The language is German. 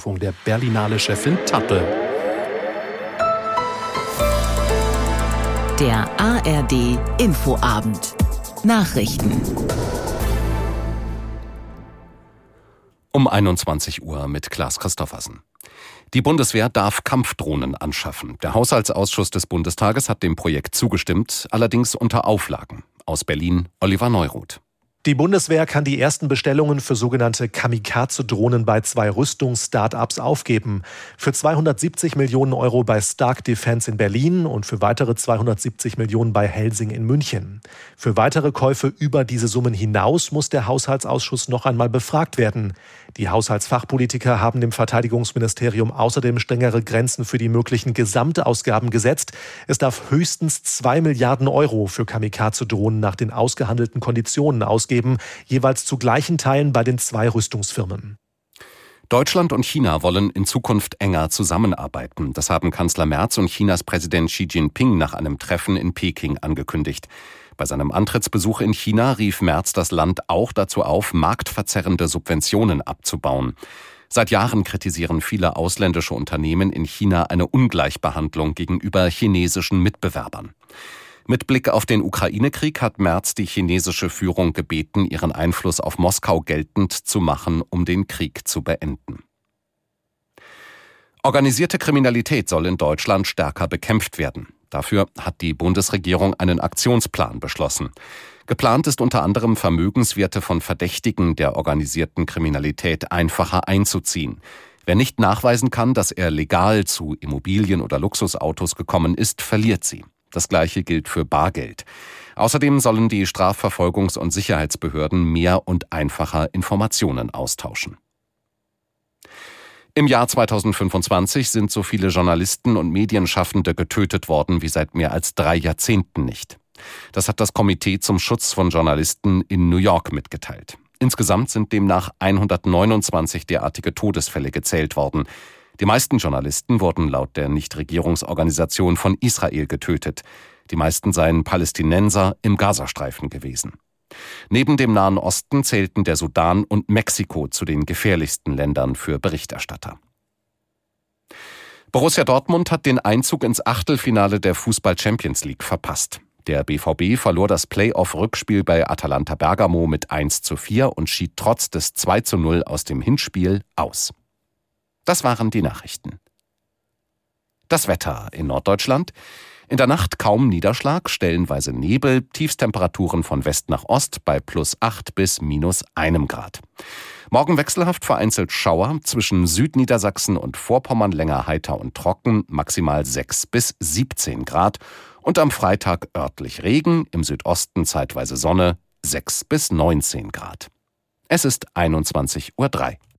Der Berlinale-Chefin Tappel. Der ARD Infoabend. Nachrichten. Um 21 Uhr mit Klaas Christoffersen. Die Bundeswehr darf Kampfdrohnen anschaffen. Der Haushaltsausschuss des Bundestages hat dem Projekt zugestimmt, allerdings unter Auflagen. Aus Berlin, Oliver Neuroth. Die Bundeswehr kann die ersten Bestellungen für sogenannte Kamikaze-Drohnen bei 2 Rüstungs-Startups aufgeben. Für 270 Millionen Euro bei Stark Defense in Berlin und für weitere 270 Millionen bei Helsing in München. Für weitere Käufe über diese Summen hinaus muss der Haushaltsausschuss noch einmal befragt werden. Die Haushaltsfachpolitiker haben dem Verteidigungsministerium außerdem strengere Grenzen für die möglichen Gesamtausgaben gesetzt. Es darf höchstens 2 Milliarden Euro für Kamikaze-Drohnen nach den ausgehandelten Konditionen ausgeben, jeweils zu gleichen Teilen bei den 2 Rüstungsfirmen. Deutschland und China wollen in Zukunft enger zusammenarbeiten. Das haben Kanzler Merz und Chinas Präsident Xi Jinping nach einem Treffen in Peking angekündigt. Bei seinem Antrittsbesuch in China rief Merz das Land auch dazu auf, marktverzerrende Subventionen abzubauen. Seit Jahren kritisieren viele ausländische Unternehmen in China eine Ungleichbehandlung gegenüber chinesischen Mitbewerbern. Mit Blick auf den Ukraine-Krieg hat Merz die chinesische Führung gebeten, ihren Einfluss auf Moskau geltend zu machen, um den Krieg zu beenden. Organisierte Kriminalität soll in Deutschland stärker bekämpft werden. Dafür hat die Bundesregierung einen Aktionsplan beschlossen. Geplant ist unter anderem, Vermögenswerte von Verdächtigen der organisierten Kriminalität einfacher einzuziehen. Wer nicht nachweisen kann, dass er legal zu Immobilien oder Luxusautos gekommen ist, verliert sie. Das Gleiche gilt für Bargeld. Außerdem sollen die Strafverfolgungs- und Sicherheitsbehörden mehr und einfacher Informationen austauschen. Im Jahr 2025 sind so viele Journalisten und Medienschaffende getötet worden wie seit mehr als 3 Jahrzehnten nicht. Das hat das Komitee zum Schutz von Journalisten in New York mitgeteilt. Insgesamt sind demnach 129 derartige Todesfälle gezählt worden. Die meisten Journalisten wurden laut der Nichtregierungsorganisation von Israel getötet. Die meisten seien Palästinenser im Gazastreifen gewesen. Neben dem Nahen Osten zählten der Sudan und Mexiko zu den gefährlichsten Ländern für Berichterstatter. Borussia Dortmund hat den Einzug ins Achtelfinale der Fußball-Champions League verpasst. Der BVB verlor das Play-off-Rückspiel bei Atalanta Bergamo mit 1:4 und schied trotz des 2:0 aus dem Hinspiel aus. Das waren die Nachrichten. Das Wetter in Norddeutschland. In der Nacht kaum Niederschlag, stellenweise Nebel, Tiefstemperaturen von West nach Ost bei +8 bis -1 Grad. Morgen wechselhaft vereinzelt Schauer, zwischen Südniedersachsen und Vorpommern länger heiter und trocken, maximal 6 bis 17 Grad. Und am Freitag örtlich Regen, im Südosten zeitweise Sonne, 6 bis 19 Grad. Es ist 21:03 Uhr.